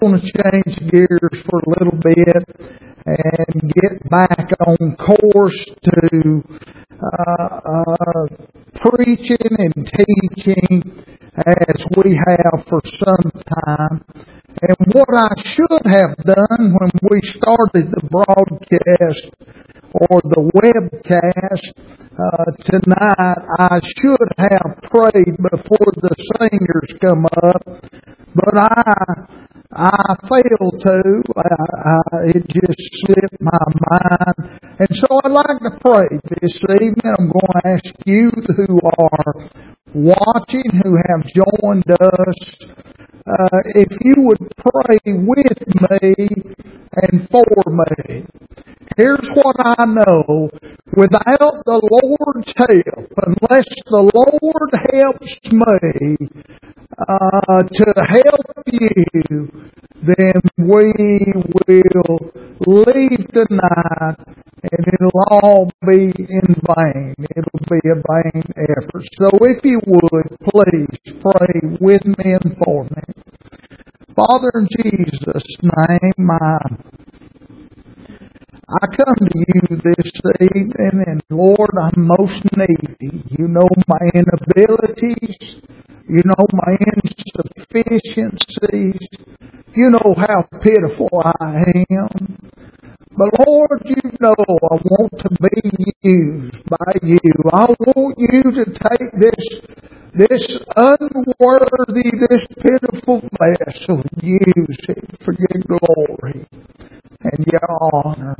want to change gears for a little bit and get back on course to preaching and teaching as we have for some time. And what I should have done when we started the broadcast or the webcast tonight, I should have prayed before the singers come up, but I failed to. It just slipped my mind. And so I'd like to pray this evening. I'm going to ask you who are watching, who have joined us, if you would pray with me and for me. Here's what I know. Without the Lord's help, unless the Lord helps me to help you, then we will leave tonight and it'll all be in vain. It'll be a vain effort. So if you would, please pray with me and for me. Father, in Jesus' name, I come to you this evening, and Lord, I'm most needy. You know my inabilities. You know my insufficiencies. You know how pitiful I am. But Lord, you know I want to be used by you. I want you to take this unworthy, this pitiful vessel, and use it for your glory and your honor.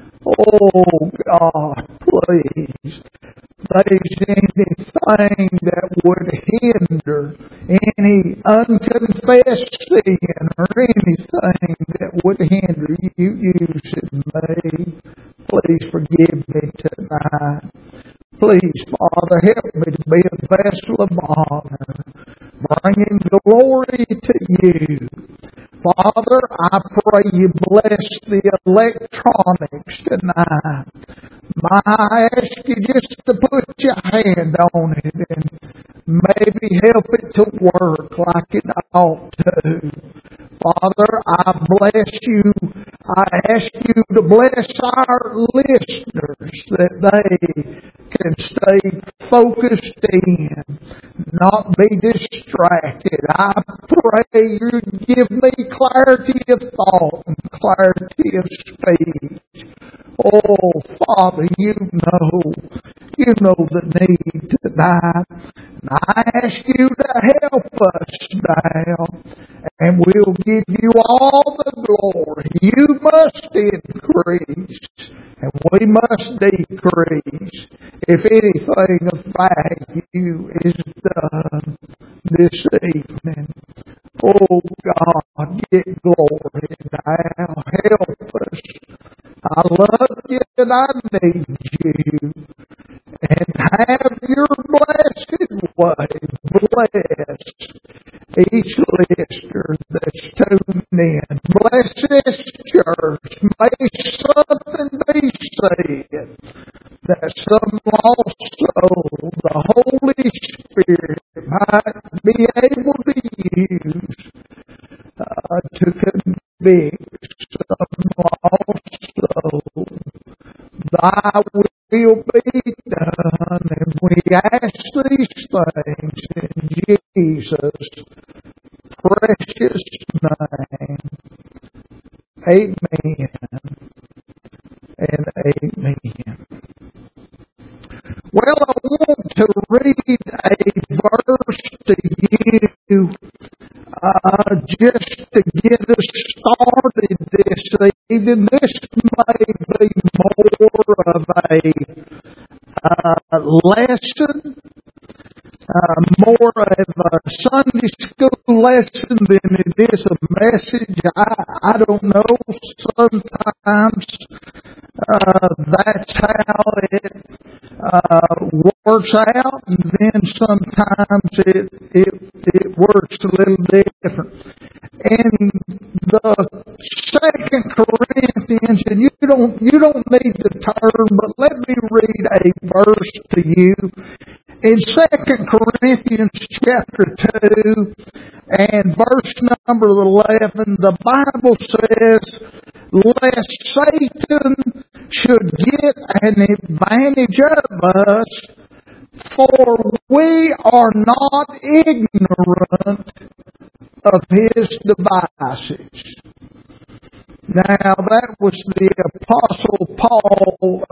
Oh God, please. There's anything that would hinder, any unconfessed sin or anything that would hinder you using me, please forgive me tonight. Please, Father, help me to be a vessel of honor, bringing glory to you. Father, I pray you bless the electronics tonight. I ask you just to put your hand on it and maybe help it to work like it ought to. Father, I bless you. I ask you to bless our listeners that they can stay focused in, not be distracted. I pray you give me clarity of thought and clarity of speech. Oh, Father, you know the need tonight. And I ask you to help us now, and we'll give you all the glory. You must increase, and we must decrease. If anything of value is done this evening, oh God, get glory now. Help us. I love you and I need you. And have your blessed way. Bless each listener that's tuned in. Bless this church. May something be said that some lost soul, the Holy Spirit, might be able to use to convict some lost soul. Thy will be done, and we ask these things in Jesus' precious name. Amen and amen. Well, I want to read a verse to you just to get us started this evening. This may be more of a lesson, more of a Sunday school lesson than it is a message. I don't know. Sometimes that's how it works out, and then sometimes it works a little different. In the 2 Corinthians, and you don't need to turn, but let me read a verse to you In 2 Corinthians chapter 2 and verse number 11, the Bible says, lest Satan should get an advantage of us, for we are not ignorant of his devices. Now that was the Apostle Paul,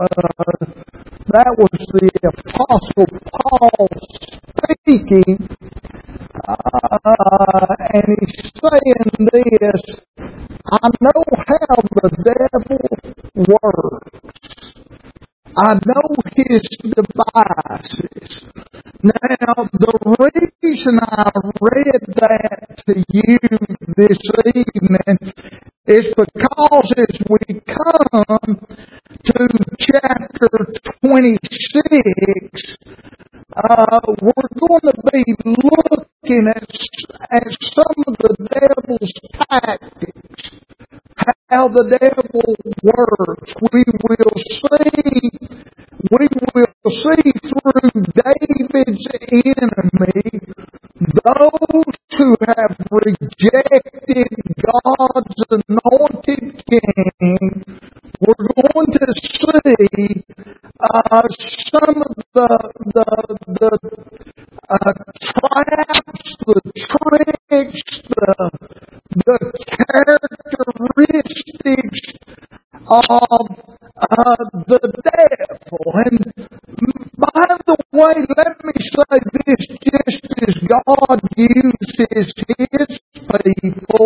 speaking, and he's saying this, I know how the devil works. I know his devices. Now, the reason I read that to you this evening is because as we come to chapter 26, we're going to be looking at some of the devil's tactics, how the devil works. We will see through David's enemy, those who have rejected God's anointed king. We're going to see some of the traps, the tricks, the characteristics of the devil. And by the way, let me say this, just as God uses his people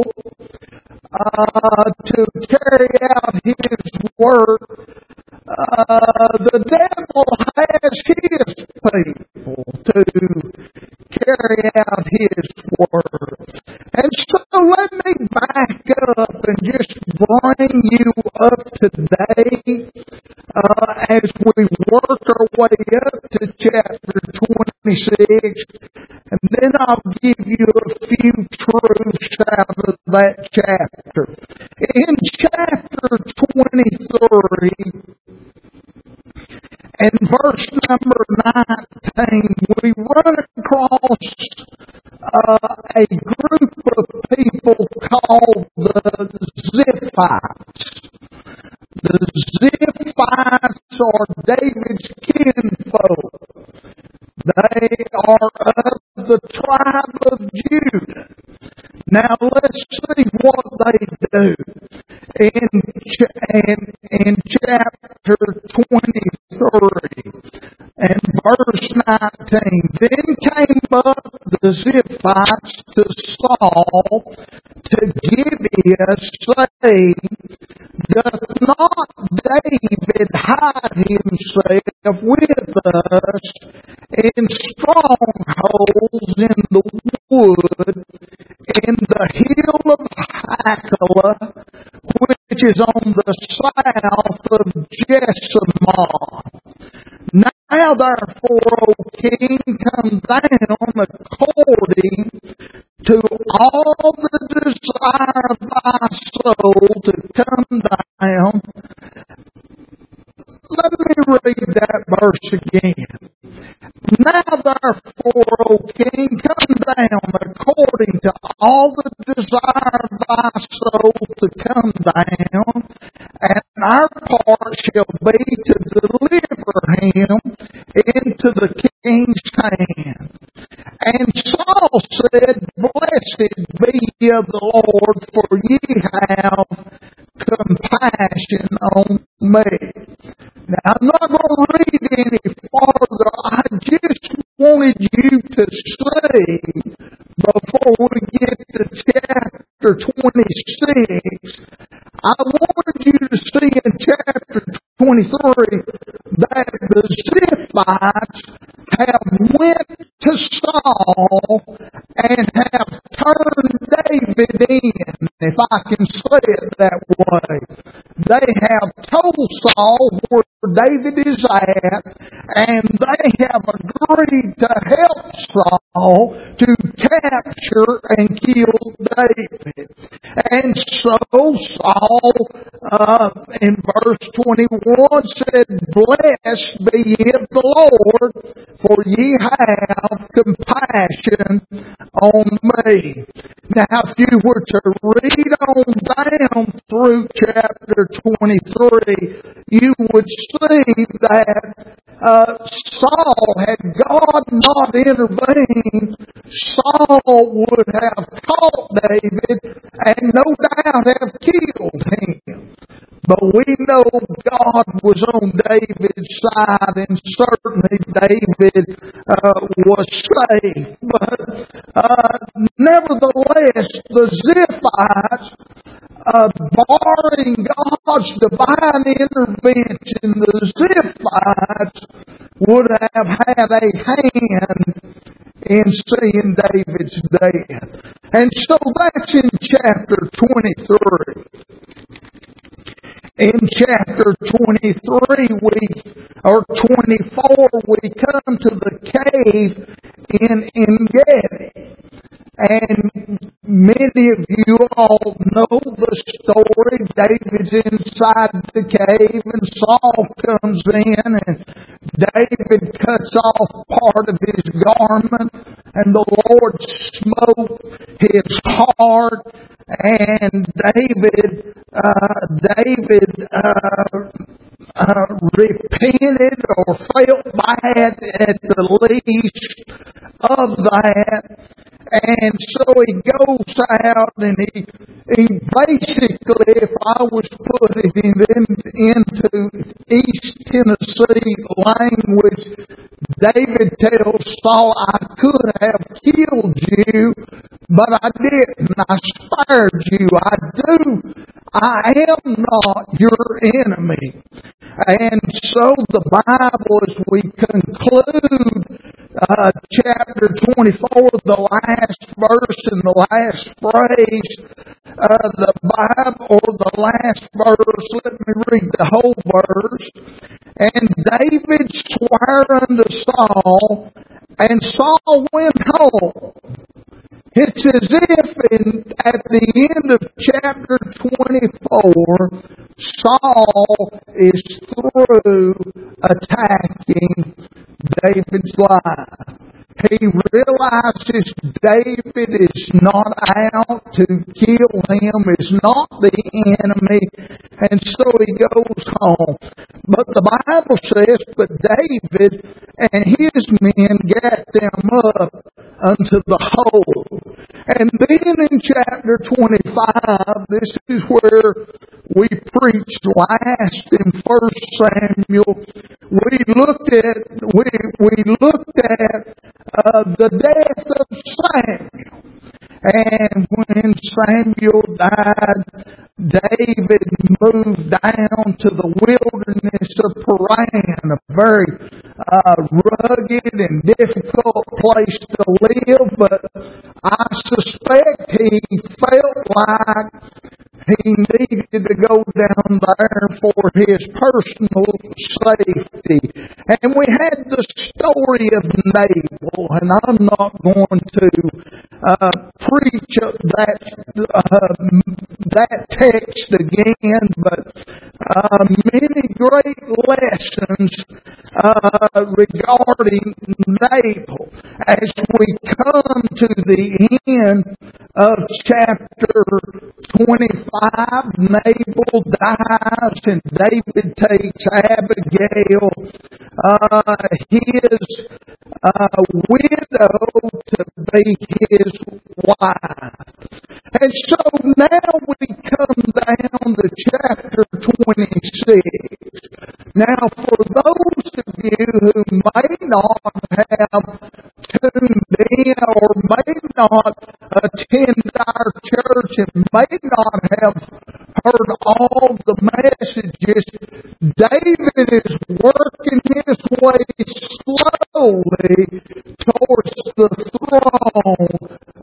to carry out his work, the devil has his people to carry out his work. And so let me back up and just bring you up to date as we work our way up to chapter 26, and then I'll give you a few truths out of that chapter. In chapter 23, and verse number 19, we run across a group of people called the Ziphites. The Ziphites are David's kinfolk. They are of the tribe of Judah. Now let's see what they do. In chapter 23 and verse 19, then came up the Ziphites to Saul to Gibeah, saying, doth not David hide himself with us in strongholds in the wood, in the hill of Hachilah, which is on the south of Jessamon? Now therefore, O king, come down according to all the desire of thy soul to come down. Let me read that verse again. Now therefore, O king, come down according to all the desire of thy soul to come down, and our part shall be to deliver him into the king's hand. And Saul said, blessed be the Lord, for ye have compassion on me. Now, I'm not going to read any farther. I just wanted you to see, before we get to chapter 26, I wanted you to see in chapter 23 that the Ziphites have went to Saul and have turned David in, if I can say it that way. They have told Saul where David is at, and they have agreed to help Saul to capture and kill David. And so Saul, in verse 21 said, "Blessed be ye of the Lord, for ye have compassion on me." Now, if you were to read on down through chapter 23, you would see that Saul, had God not intervened, Saul would have caught David and no doubt have killed him. But we know God was on David's side, and certainly David was safe. But nevertheless, the Ziphites, barring God's divine intervention, the Ziphites would have had a hand in seeing David's death. And so that's in chapter 23. In chapter 23, or 24, we come to the cave in En-Gedi. And many of you all know the story. David's inside the cave and Saul comes in and David cuts off part of his garment and the Lord smote his heart, and David repented or felt bad at the least of that. And so he goes out and he basically, if I was putting it into East Tennessee language, David tells Saul, "I could have killed you, but I didn't. I spared you. I am not your enemy." And so the Bible, as we conclude chapter 24, the last verse and the last phrase, the Bible, or the last verse, let me read the whole verse. "And David sware unto Saul, and Saul went home." It's as if at the end of chapter 24, Saul is through attacking David's life. He realizes David is not out to kill him, is not the enemy, and so he goes home. But the Bible says, "But David and his men gat them up unto the hole." And then in chapter 25, this is where we preached last in 1 Samuel. We looked at the death of Samuel. And when Samuel died, David moved down to the wilderness of Paran, a very rugged and difficult place to live, but I suspect he felt like he needed to go down there for his personal safety. And we had the story of Nabal, and I'm not going to preach that text again, but many great lessons regarding Nabal. As we come to the end of chapter 25, Nabal dies and David takes Abigail, his widow, to be his wife. And so now we come down to chapter 26. Now, for those of you who may not have tuned in or may not attend our church and may not have heard all the messages, David is working his way slowly towards the throne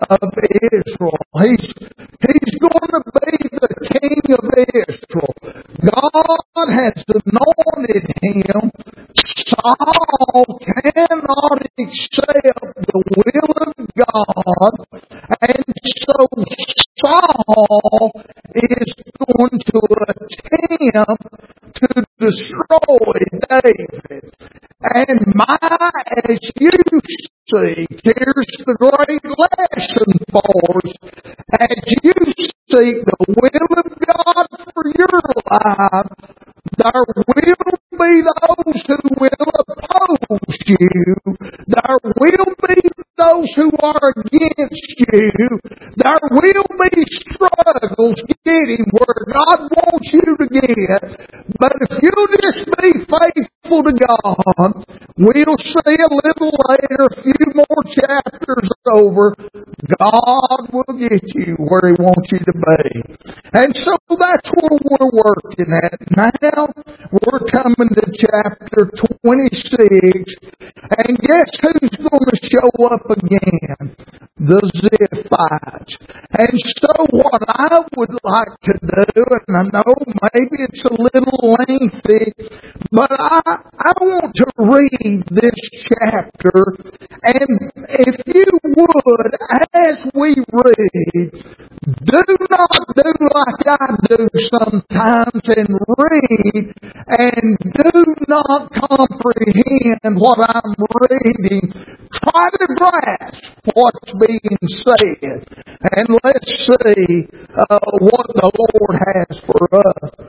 of Israel. He's going to be the king of Israel. God has anointed him. Saul cannot accept the will of God, and so Saul is going to attempt to destroy David. And as you see, here's the great lesson for us. As you seek the will of God for your life, there will be those who will oppose you. There will be those who are against you. There will be struggles getting where God wants you to get. But if you just be faithful to God, we'll see a little later, a few more chapters over, God will get you where He wants you to be. And so that's where we're working at now. We're coming to chapter 26. And guess who's going to show up again? The Ziphites. And so what I would like to do, and I know maybe it's a little lengthy, but I want to read this chapter, and if you would, as we read, do not do like I do sometimes and read and do not comprehend what I'm reading. Try to grasp what's being said, and let's see what the Lord has for us.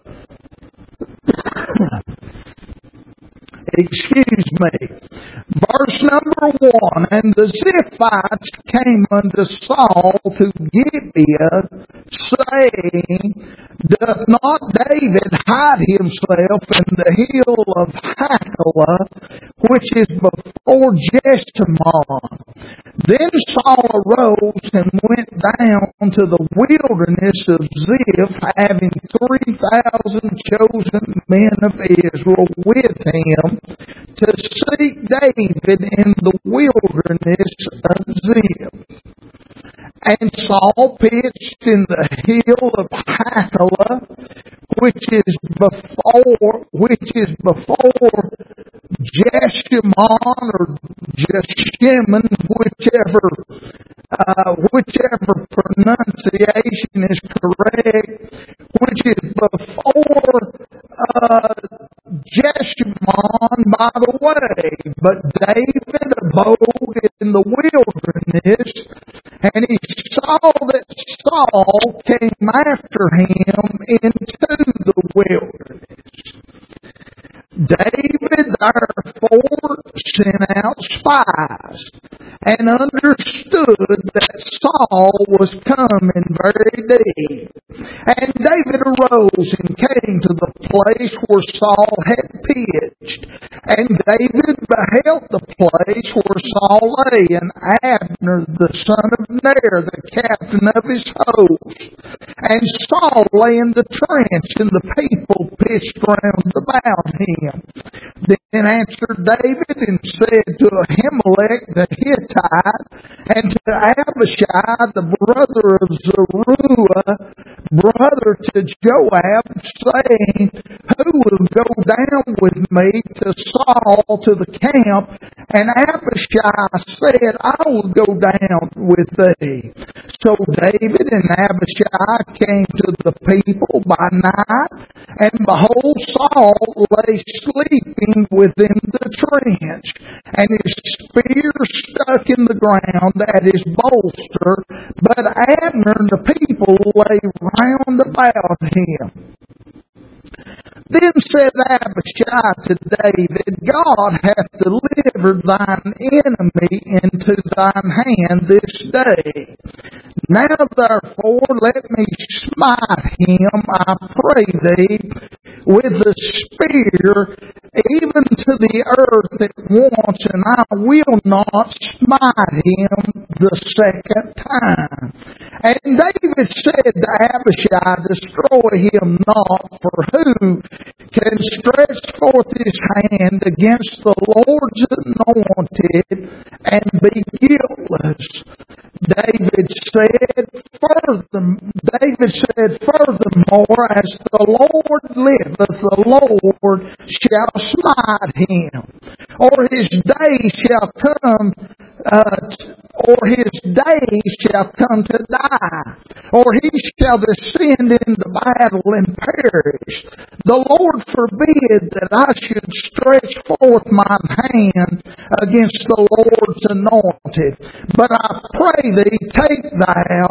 Excuse me. Verse number 1, And the Ziphites came unto Saul to Gibeah, saying, Doth not David hide himself in the hill of Hachilah, which is before Jeshimon? Then Saul arose and went down to the wilderness of Ziph, having 3,000 chosen men of Israel with him, to seek David in the wilderness of Ziph. And Saul pitched in the hill of Hachilah, which is before Jeshimon or Jeshimon, whichever pronunciation is correct, which is before Jeshimon by the way. But David abode in the wilderness, and he saw that Saul came after him into the wilderness. David therefore sent out spies, and understood that Saul was coming very deep. And David arose and came to the place where Saul had pitched. And David beheld the place where Saul lay, and Abner the son of Ner, the captain of his host. And Saul lay in the trench, and the people pitched round about him. Then answered David and said to Ahimelech the Hittite, and to Abishai the brother of Zeruiah, brother to Joab, saying, Who will go down with me to Saul to the camp? And Abishai said, I will go down with thee. So David and Abishai came to the people by night, and behold, Saul lay sleeping within the trench, and his spear stuck in the ground at his bolster, but Abner and the people lay round about him. Then said Abishai to David, God hath delivered thine enemy into thine hand this day. Now therefore let me smite him, I pray thee, with the spear even to the earth at once, and I will not smite him the second time. And David said to Abishai, destroy him not, for who can stretch forth his hand against the Lord's anointed and be guiltless? David said, furthermore, as the Lord liveth, the Lord shall smite him, or his days shall come to die, or he shall descend into battle and perish. The Lord forbid that I should stretch forth mine hand against the Lord's anointed. But I pray thee, take thou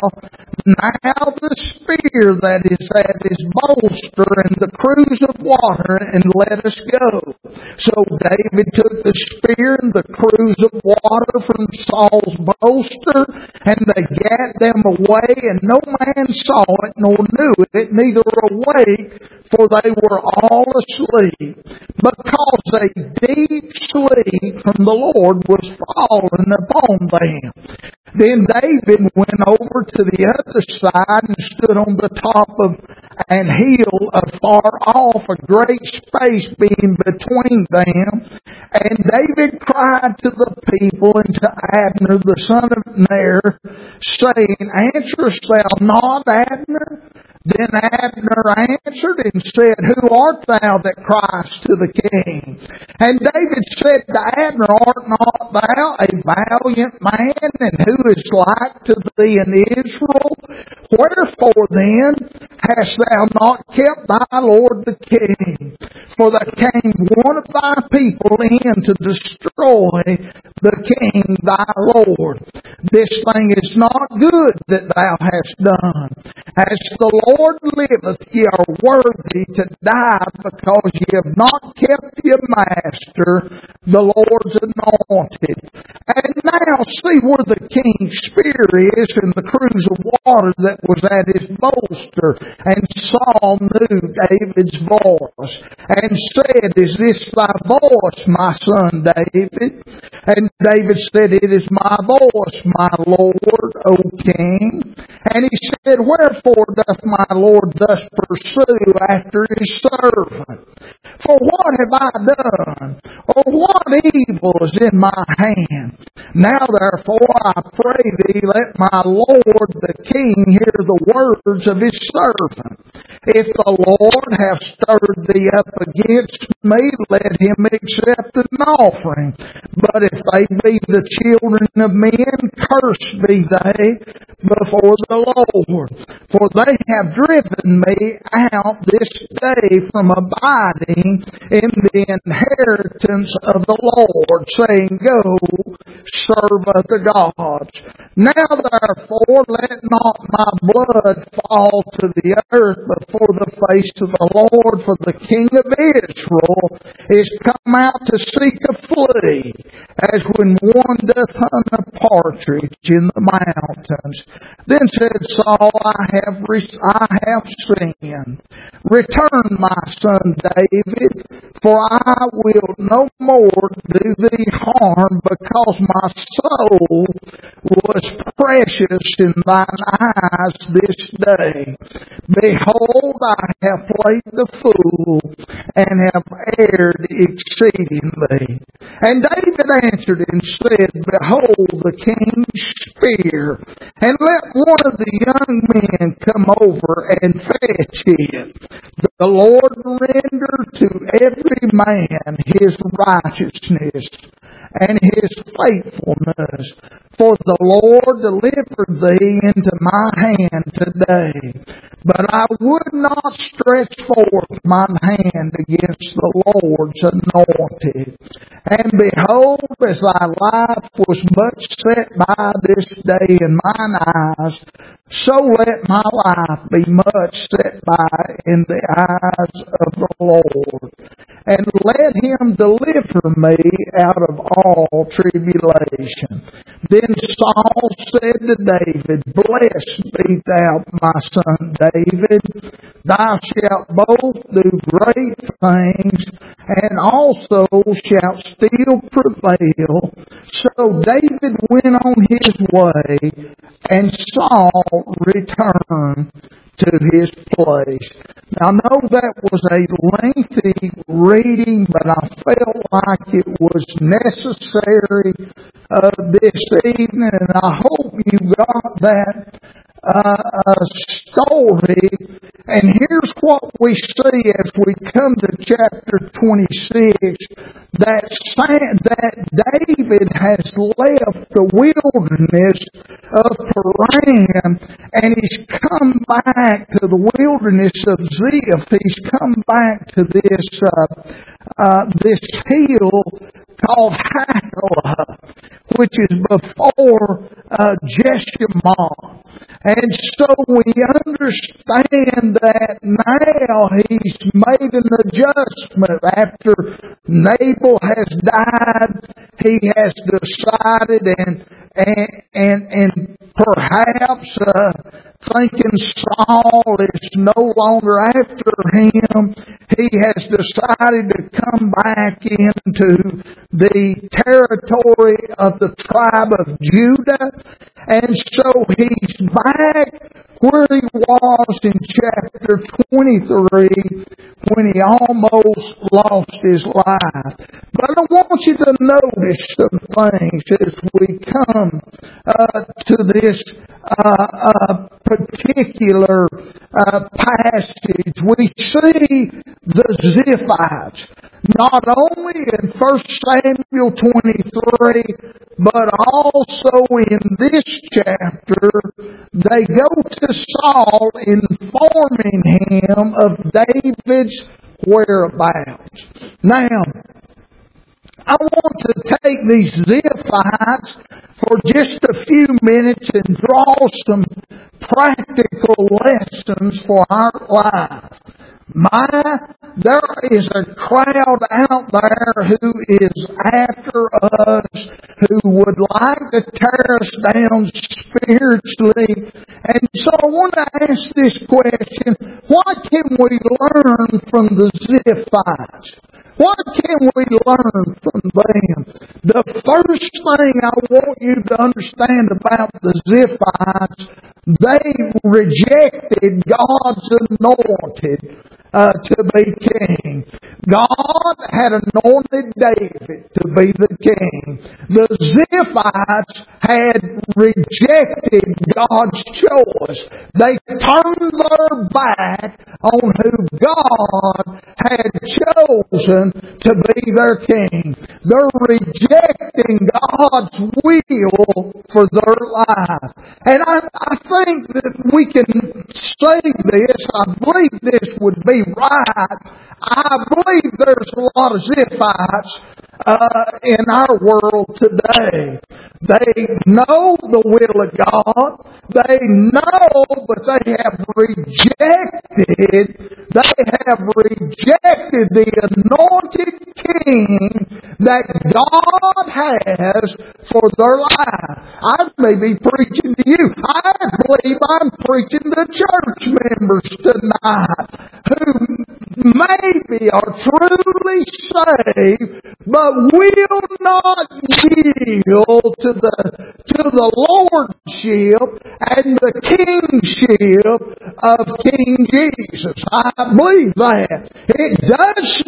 now the spear that is at his bolster and the cruse of water, and let us go. So David took the spear and the cruse of water from Saul's bolster, and they gat them away, and no man saw it nor knew it, neither awake, for they were all asleep, because a deep sleep from the Lord was fallen upon them. Then David went over to the other side and stood on the top of an hill afar off, a great space being between them. And David cried to the people and to Abner the son of Ner, saying, Answerest thou not, Abner? Then Abner answered and said, Who art thou that criest to the king? And David said to Abner, Art not thou a valiant man, and who is like to thee in Israel? Wherefore then hast thou not kept thy lord the king? For there came one of thy people in to destroy the king thy lord. This thing is not good that thou hast done. As the Lord liveth, ye are worthy to die, because ye have not kept your master, the Lord's anointed. And now see where the king's spear is, and the cruse of water that was at his bolster. And Saul knew David's voice, and said, Is this thy voice, my son David? And David said, It is my voice, my Lord, O king. And he said, Wherefore doth my Lord thus pursue after his servant? For what have I done? Or what evil is in my hand? Now therefore I pray thee, let my Lord the king hear the words of his servant. If the Lord have stirred thee up against me, let him accept an offering. But if they be the children of men, cursed be they before the Lord. For they have driven me out this day from abiding in the inheritance of the Lord, saying, Go, serve other gods. Now therefore let not my blood fall to the earth before the face of the Lord, for the king of Israel is come out to seek a flea, as when one doth hunt a partridge in the mountains. Then said Saul, I have sinned. Return, my son David, for I will no more do thee harm, because my soul was precious in thine eyes this day. Behold, I have played the fool, and have erred exceedingly. And David answered and said, Behold the king's spear, and let one of the young men come over and fetch it. The Lord render to every man his righteousness and his faithfulness. For the Lord delivered thee into my hand today. But I would not stretch forth mine hand against the Lord's anointed. And behold, as thy life was much set by this day in mine eyes, so let my life be much set by in the eyes of the Lord. and let him deliver me out of all tribulation. Then Saul said to David, Blessed be thou, my son David. Thou shalt both do great things, and also shalt still prevail. So David went on his way, and Saul returned to his place. Now, I know that was a lengthy reading, but I felt like it was necessary this evening, and I hope you got that story. And here's what we see as we come to chapter 26, that David has left the wilderness of Paran, and he's come back to the wilderness of Ziph. He's come back to this hill called Hachilah, which is before Jeshimon. And so we understand that now he's made an adjustment. After Nabal has died, he has decided and perhaps thinking Saul is no longer after him, he has decided to come back into the territory of the tribe of Judah. And so he's back where he was in chapter 23 when he almost lost his life. But I want you to notice some things as we come to this particular passage. We see the Ziphites not only in 1 Samuel 23, but also in this chapter. They go to Saul informing him of David's whereabouts. Now, I want to take these Ziphites for just a few minutes and draw some practical lessons for our life. There is a crowd out there who is after us, who would like to tear us down spiritually. And so I want to ask this question: what can we learn from the Ziphites? What can we learn from them? The first thing I want you to understand about the Ziphites, they rejected God's anointed to be king. God had anointed David to be the king. The Ziphites had rejected God's choice. They turned their back on who God had chosen to be their king. They're rejecting God's will for their life. And I think that we can say this. I believe this would be right. I believe there's a lot of Ziphites in our world today. They know the will of God. They know, but they have rejected the anointed king that God has for their life. I may be preaching to you. I believe I'm preaching to church members tonight who maybe are truly saved, but will not yield to the lordship and the kingship of King Jesus. I believe that. It does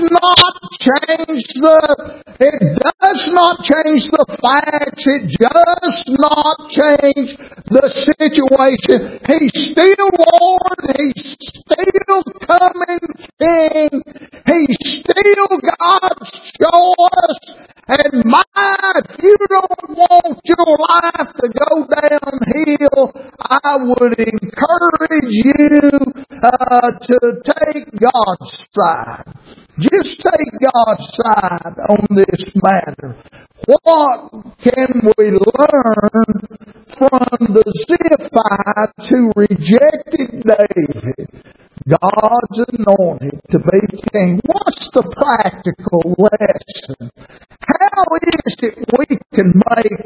not change the facts. It does not change the situation. He's still Lord. He's still coming King. He's still God's choice. And if you don't want your life to go downhill, I would encourage you to take God's side. Just take God's side on this matter. What can we learn from the Ziphites who rejected David? God's anointed to be king. What's the practical lesson? How is it we can make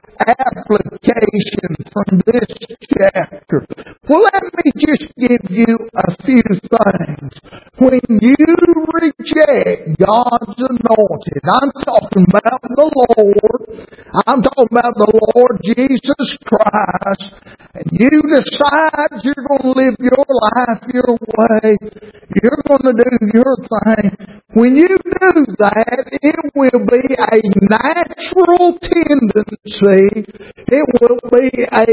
application from this chapter? Well, let me just give you a few things. When you reject God's anointed, I'm talking about the Lord, I'm talking about the Lord Jesus Christ, and you decide you're going to live your life your way, you're going to do your thing. When you do that, it will be a natural tendency, it will be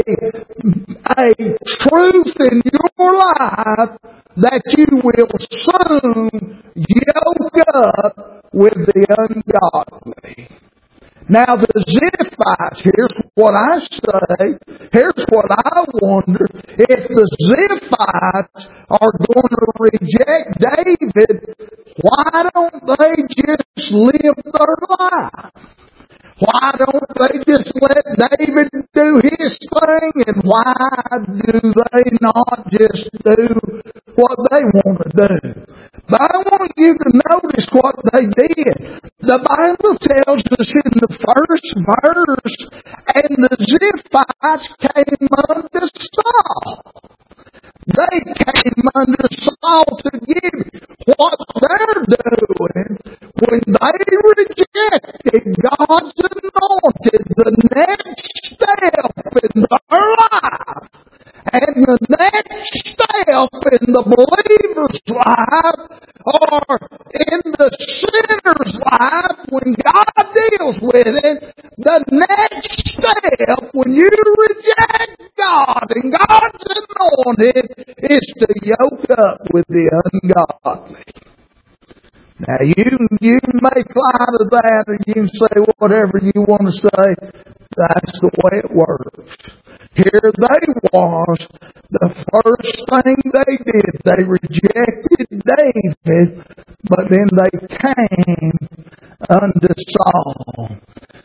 a truth in your life that you will soon yoke up with the ungodly. Now the Ziphites, here's what I say, here's what I wonder, if the Ziphites are going to reject David, why don't they just live their life? Why don't they just let David do his thing, and why do they not just do what they want to do? But I want you to notice what they did. The Bible tells us in the first verse, and the Ziphites came unto Saul. They came under Saul to give what they're doing when they rejected God's anointed, the next step in their life. And the next step in the believer's life or in the sinner's life when God deals with it, the next step when you reject God and God's anointed is to yoke up with the ungodly. Now you can make light of that, or you can say whatever you want to say. That's the way it works. Here they was. The first thing they did, they rejected David, but then they came unto Saul.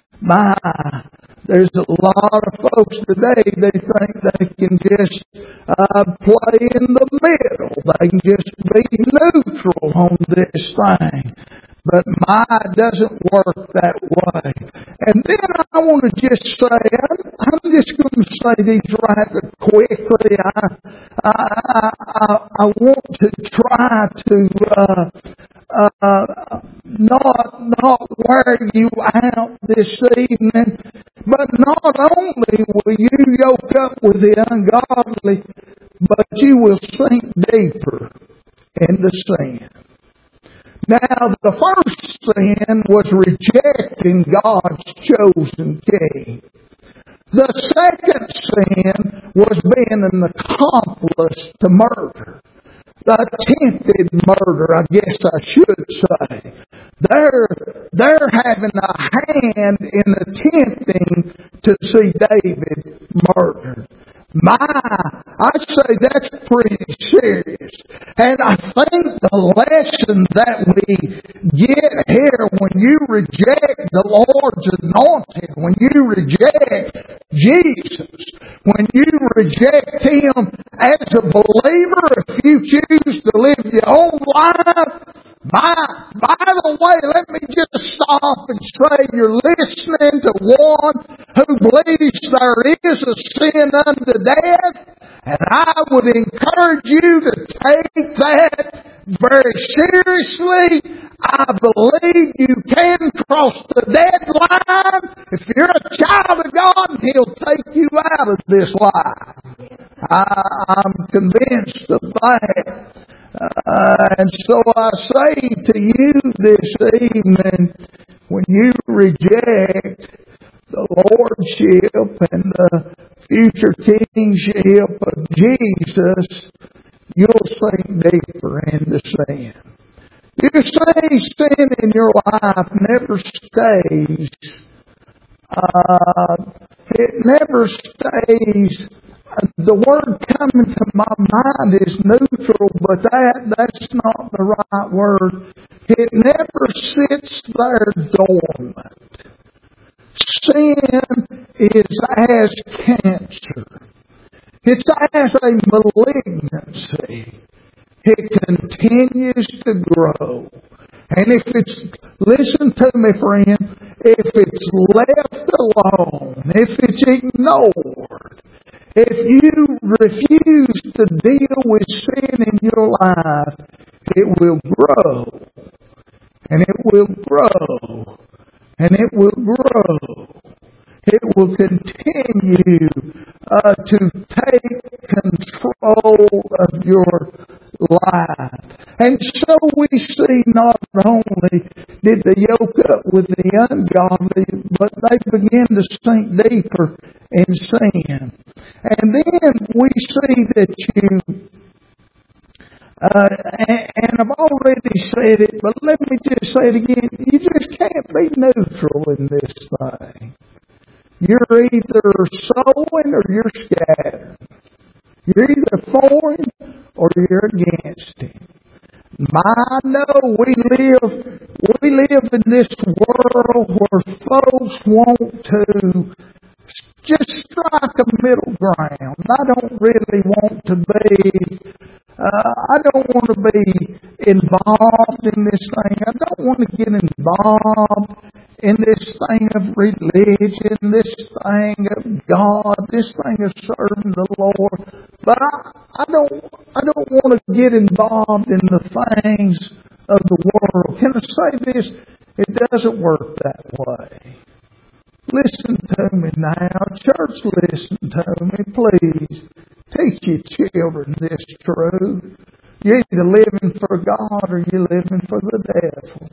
There's a lot of folks today, they think they can just play in the middle. They can just be neutral on this thing. But it doesn't work that way. And then I want to just say, I'm just going to say these rather quickly. I want to try to not wear you out this evening, but not only will you yoke up with the ungodly, but you will sink deeper into sin. Now, the first sin was rejecting God's chosen king. The second sin was being an accomplice to murder. The attempted murder, I guess I should say. They're having a hand in attempting to see David murdered. I say that's pretty serious. And I think the lesson that we get here when you reject the Lord's anointed, when you reject Jesus, when you reject Him as a believer, if you choose to live your own life, by the way, let me just stop and say you're listening to one who believes there is a sin unto death, and I would encourage you to take that very seriously. I believe you can cross the deadline. If you're a child of God, He'll take you out of this life. I'm convinced of that. And so I say to you this evening, when you reject the lordship and the future kingship of Jesus, you'll sink deeper into sin. You say sin in your life never stays. It never stays. The word coming to my mind is neutral, but that's not the right word. It never sits there dormant. Sin is as cancer. It's as a malignancy. It continues to grow. And if it's, listen to me friend, if it's left alone, if it's ignored, if you refuse to deal with sin in your life, it will grow. And it will grow. And it will grow. It will continue to take control of your life. And so we see not only did they yoke up with the ungodly, but they begin to sink deeper in sin. And then we see that and I've already said it, but let me just say it again. You just can't be neutral in this thing. You're either sowing or you're scattering. You're either for Him or you're against Him. I know we live in this world where folks want to just strike a middle ground. I don't really want to be I don't want to be involved in this thing. I don't want to get involved in this thing of religion, this thing of God, this thing of serving the Lord. But I don't want to get involved in the things of the world. Can I say this? It doesn't work that way. Listen to me now. Church, listen to me, please. Teach your children this truth. You're either living for God or you're living for the devil.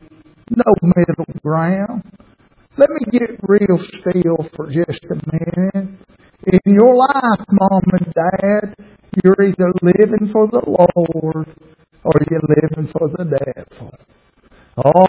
No middle ground. Let me get real still for just a minute. In your life, Mom and Dad, you're either living for the Lord or you're living for the devil. Oh,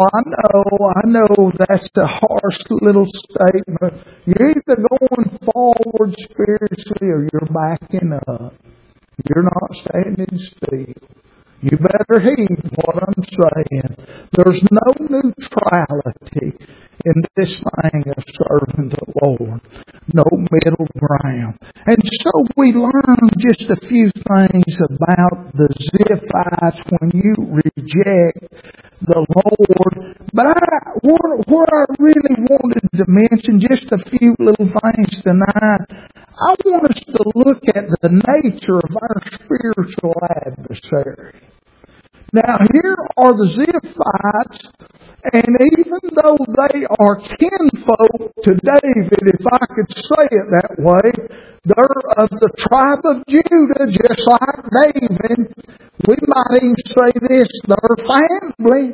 I know that's a harsh little statement. You're either going forward spiritually or you're backing up. You're not standing still. You better heed what I'm saying. There's no neutrality in this thing of serving the Lord. No middle ground. And so we learn just a few things about the Ziphites when you reject the Lord. But what I really wanted to mention, just a few little things tonight, I want us to look at the nature of our spiritual adversary. Now here are the Ziphites, and even though they are kinfolk to David, if I could say it that way, they're of the tribe of Judah, just like David. We might even say this, they're family.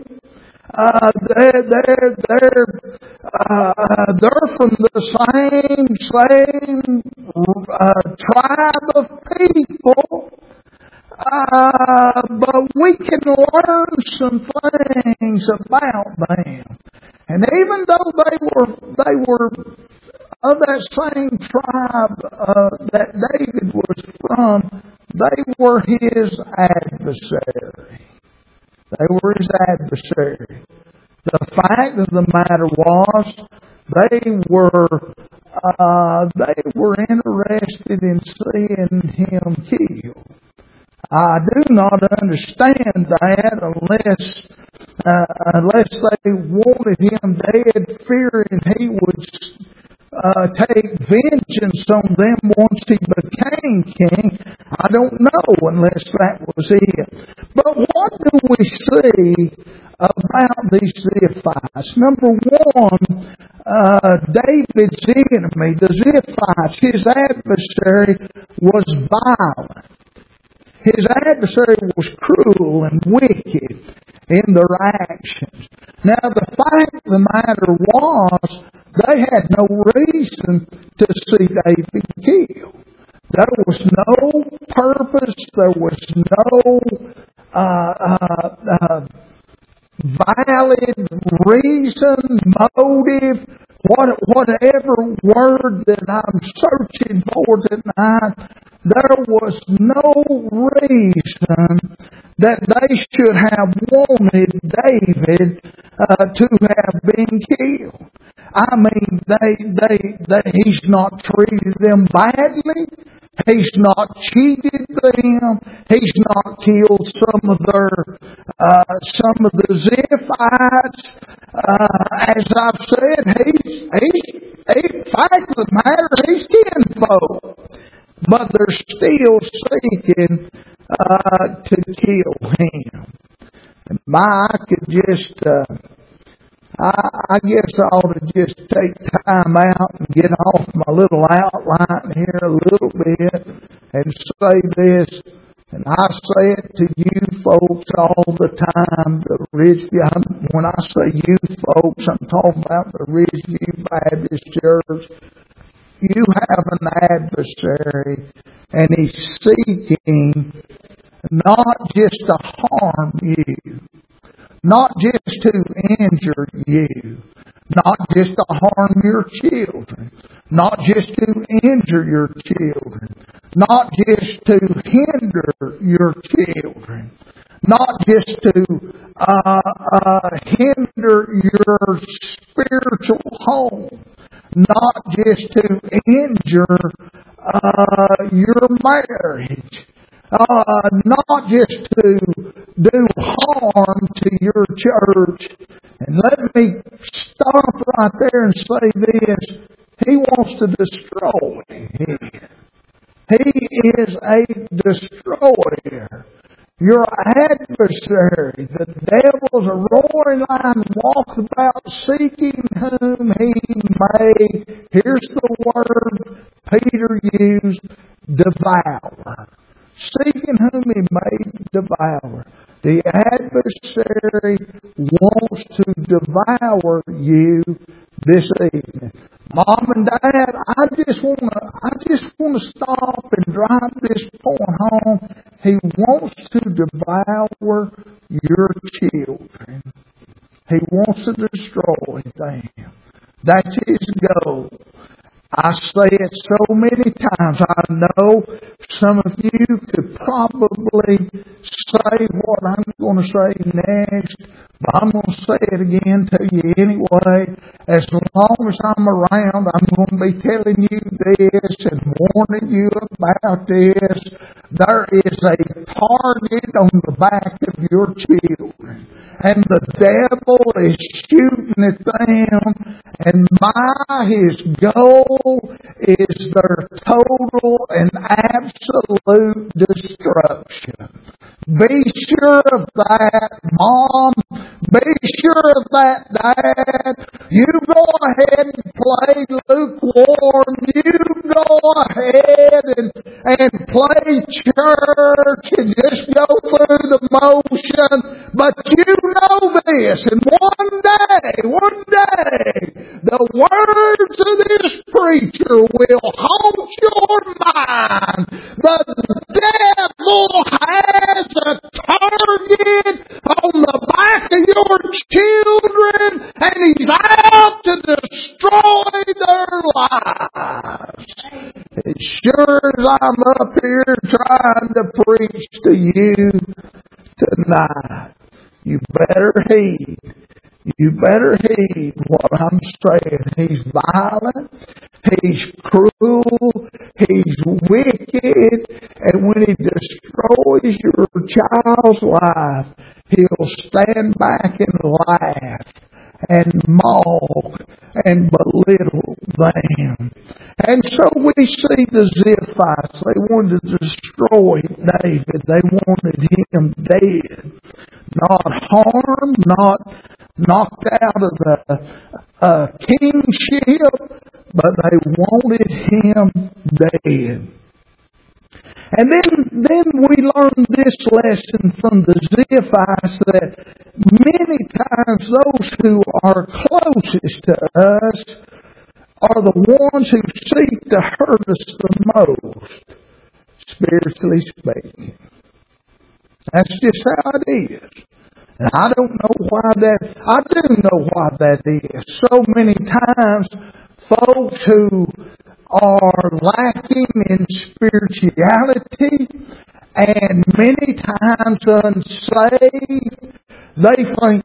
They're from the same tribe of people. But we can learn some things about them. And even though they were of that same tribe that David was from, they were his adversary. They were his adversary. The fact of the matter was, they were interested in seeing him killed. I do not understand that unless they wanted him dead, fearing he would take vengeance on them once he became king. I don't know unless that was it. But what do we see about these Ziphites? Number one, David's enemy, the Ziphites, his adversary was violent. His adversary was cruel and wicked in their actions. Now, the fact of the matter was, they had no reason to see David killed. There was no purpose. There was no valid reason, motive, whatever word that I'm searching for tonight. There was no reason that they should have wanted David to have been killed. I mean, he's not treated them badly. He's not cheated them. He's not killed some of the Ziphites. As I've said, fact of the matter, he's kinfolk. But they're still seeking to kill him. And I could just, I guess I ought to just take time out and get off my little outline here a little bit and say this. And I say it to you folks all the time. When I say you folks, I'm talking about the Ridgeview Baptist Church. You have an adversary, and he's seeking not just to harm you, not just to injure you, not just to harm your children, not just to injure your children, not just to hinder your children, not just to hinder your spiritual home, not just to injure your marriage, not just to do harm to your church. And let me stop right there and say this. He wants to destroy you. He is a destroyer. Your adversary, the devil's a roaring lion, walks about seeking whom he may, here's the word Peter used, devour. Seeking whom he may devour. The adversary wants to devour you this evening. Mom and Dad, I just want to stop and drive this point home. He wants to devour your children. He wants to destroy them. That's his goal. I say it so many times. I know some of you could probably say what I'm going to say next, but I'm going to say it again to you anyway. As long as I'm around, I'm going to be telling you this and warning you about this. There is a target on the back of your children, and the devil is shooting at them, and his goal is their total and absolute destruction. Be sure of that, Mom. Be sure of that, Dad. You go ahead and play lukewarm. You go ahead and play church and just go through the motion. But you know this, and one day, the words of this preacher will haunt your mind. The devil has a target on the back of your children, and he's out to destroy their lives. As sure as I'm up here trying to preach to you tonight, you better heed. You better heed what I'm saying. He's violent. He's cruel. He's wicked. And when he destroys your child's life, he'll stand back and laugh and mock and belittle them. And so we see the Ziphites. They wanted to destroy David. They wanted him dead. Not harmed, not knocked out of the kingship, but they wanted him dead. And then we learn this lesson from the Ziphites, that many times those who are closest to us are the ones who seek to hurt us the most, spiritually speaking. That's just how it is. And I don't know why that, I do know why that is. So many times, folks who are lacking in spirituality and many times unsaved, they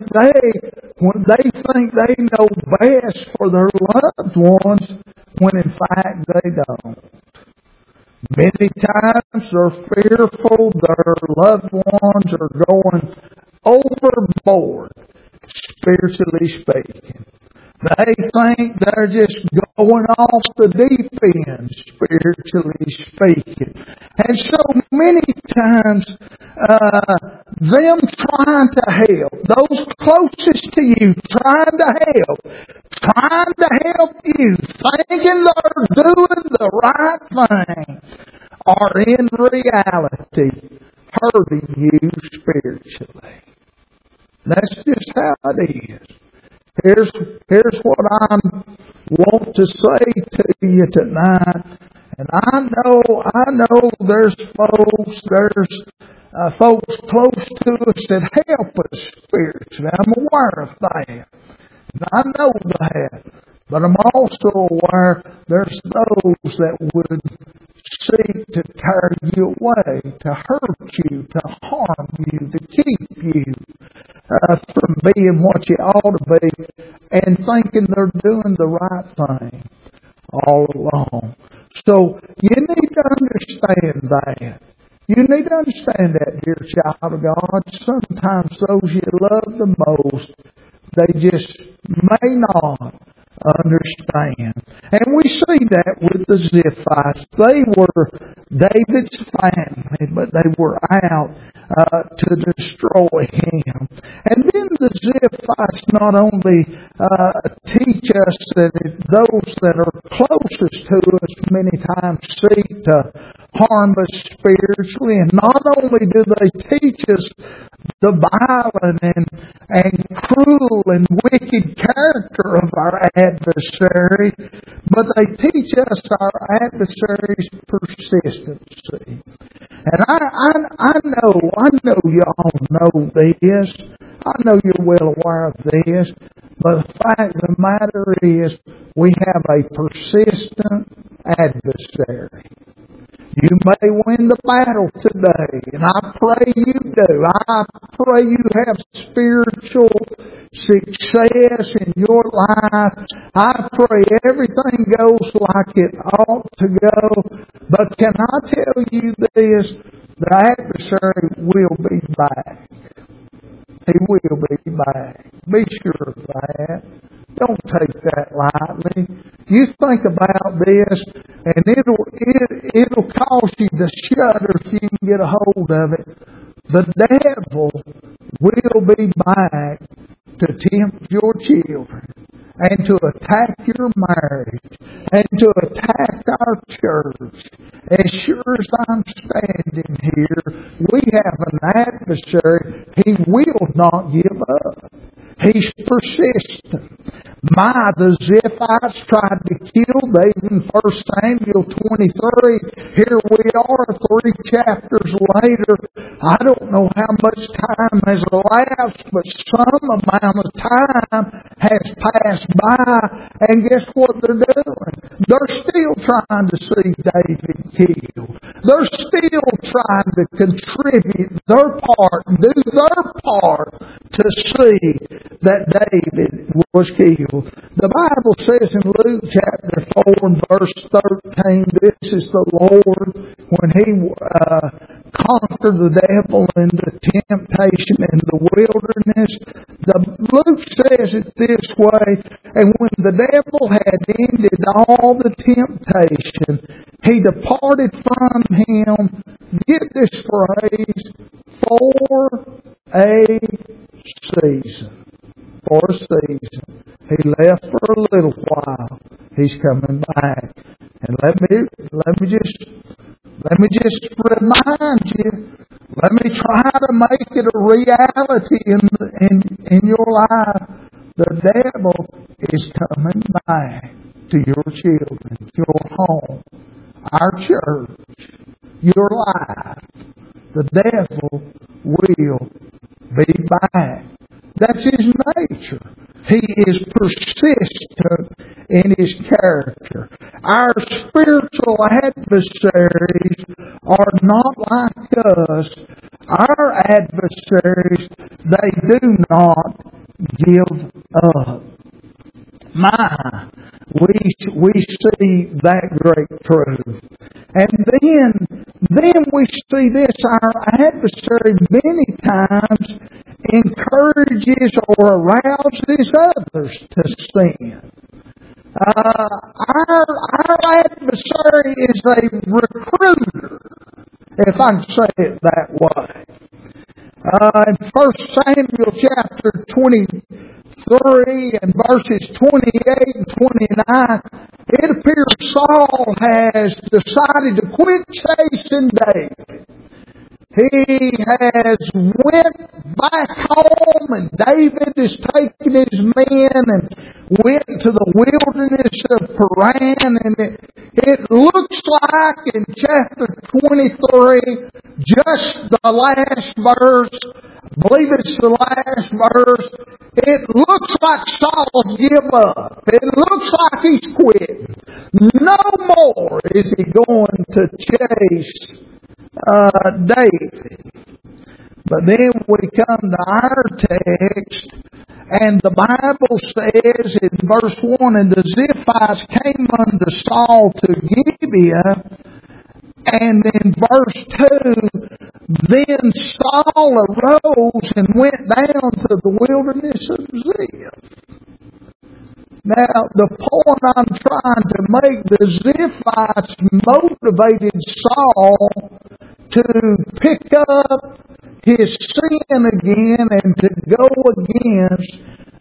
think they know best for their loved ones when in fact they don't. Many times they're fearful, their loved ones are going overboard, spiritually speaking. They think they're just going off the deep end, spiritually speaking. And so many times, them trying to help, those closest to you trying to help you, thinking they're doing the right thing, are in reality hurting you spiritually. That's just how it is. Here's what I want to say to you tonight. And I know there's folks close to us that help us spiritually. I'm aware of that. And I know that. But I'm also aware there's those that would seek to tear you away, to hurt you, to harm you, to keep you from being what you ought to be and thinking they're doing the right thing all along. So you need to understand that. You need to understand that, dear child of God. Sometimes those you love the most, they just may not understand. And we see that with the Ziphites. They were David's family, but they were out to destroy him. And then the Ziphites not only teach us that those that are closest to us many times seek to harm us spiritually, and not only do they teach us the violent and cruel and wicked character of our adversary, but they teach us our adversary's persistency. And I know you all know this. I know you're well aware of this. But the fact of the matter is, we have a persistent adversary. You may win the battle today, and I pray you do. I pray you have spiritual success in your life. I pray everything goes like it ought to go. But can I tell you this? The adversary will be back. He will be back. Be sure of that. Don't take that lightly. You think about this, and it'll cause you to shudder if you can get a hold of it. The devil will be back to tempt your children, and to attack your marriage, and to attack our church. As sure as I'm standing here, we have an adversary. He will not give up. He's persistent. The Ziphites tried to kill David in 1 Samuel 23. Here we are 3 chapters later. I don't know how much time has elapsed, but some amount of time has passed by. And guess what they're doing? They're still trying to see David killed. They're still trying to contribute their part, do their part to see that David was killed. The Bible says in Luke chapter 4 and verse 13, this is the Lord when He conquered the devil in the temptation in the wilderness. Luke says it this way, and when the devil had ended all the temptation, he departed from him, get this phrase, for a season. For a season. He left for a little while. He's coming back. And let me just remind you. Let me try to make it a reality in your life. The devil is coming back to your children, your home, our church, your life. The devil will be back. That's his nature. He is persistent in his character. Our spiritual adversaries are not like us. Our adversaries, they do not give up. we see that great truth. And then we see this, our adversary many times encourages or arouses others to sin. Our adversary is a recruiter, if I can say it that way. In 1 Samuel chapter 23 and verses 28 and 29, it appears Saul has decided to quit chasing David. He has went back home, and David has taken his men and went to the wilderness of Paran, and it looks like in chapter 23, just the last verse, I believe it's the last verse, it looks like Saul's give up. It looks like he's quit. No more is he going to chase David. But then we come to our text, and the Bible says in verse 1, and the Ziphites came unto Saul to Gibeah, and in verse 2, then Saul arose and went down to the wilderness of Ziph. Now, the point I'm trying to make, the Ziphites motivated Saul to pick up his sin again and to go against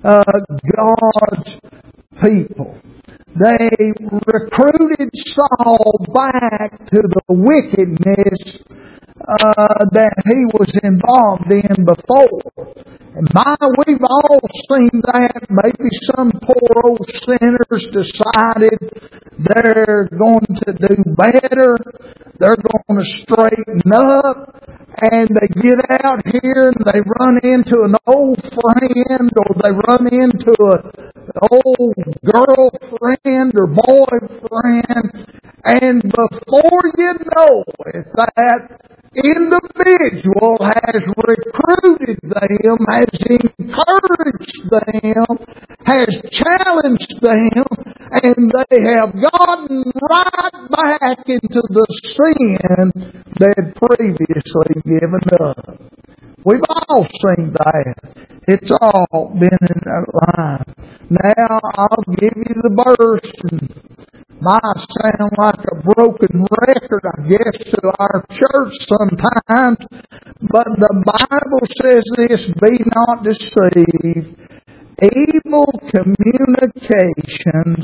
God's people. They recruited Saul back to the wickedness that he was involved in before. And we've all seen that. Maybe some poor old sinners decided they're going to do better. They're going to straighten up. And they get out here and they run into an old friend, or they run into an old girlfriend or boyfriend. And before you know it, that individual has recruited them, has encouraged them, has challenged them, and they have gotten right back into the sin they had previously given up. We've all seen that. It's all been in our life. Now, I'll give you the verse, and might sound like a broken record, I guess, to our church sometimes, but the Bible says this, be not deceived. Evil communications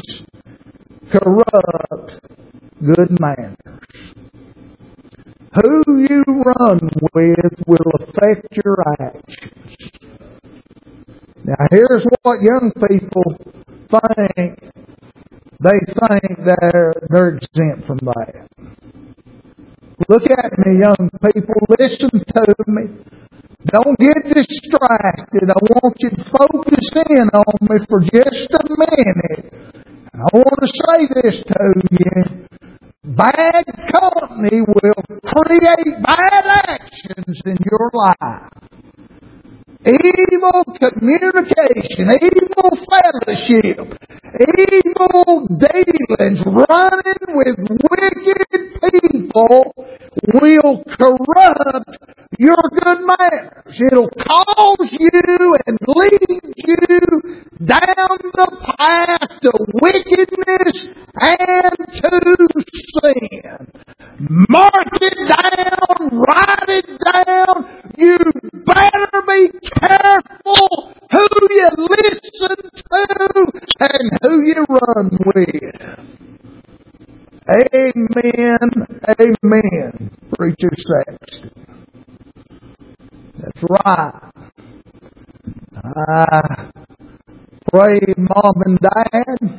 corrupt good manners. Who you run with will affect your actions. Now here's what young people think. They think they're exempt from that. Look at me, young people. Listen to me. Don't get distracted. I want you to focus in on me for just a minute. And I want to say this to you. Bad company will create bad actions in your life. Evil communication, evil fellowship, evil dealings, running with wicked people will corrupt your good manners. It'll cause you and lead you down the path to wickedness and to sin. Mark it down, write it down. You better be careful who you listen to and who you run with. Amen. Amen. Preacher Sexton. That's right. I pray, Mom and Dad.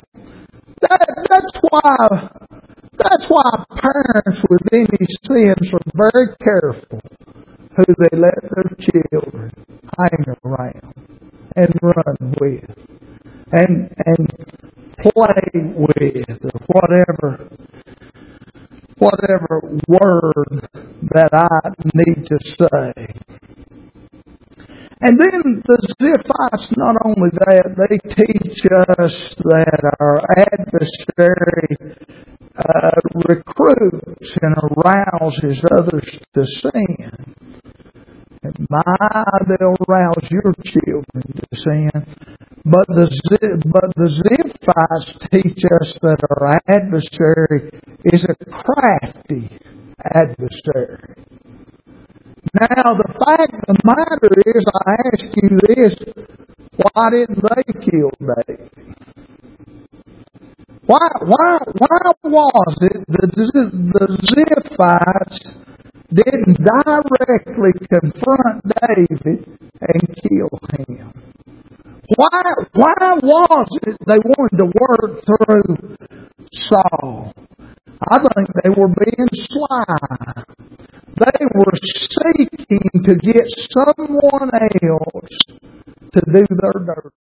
That's why parents with any sins are very careful who they let their children hang around and run with and play with, or whatever word that I need to say. And then the Ziphites, not only that, they teach us that our adversary recruits and arouses others to sin. And they'll rouse your children to sin. But the Ziphites teach us that our adversary is a crafty adversary. Now, the fact of the matter is, I ask you this, why didn't they kill David? Why was it the Ziphites didn't directly confront David and kill him? Why was it they wanted to work through Saul? I think they were being sly. They were seeking to get someone else to do their dirt.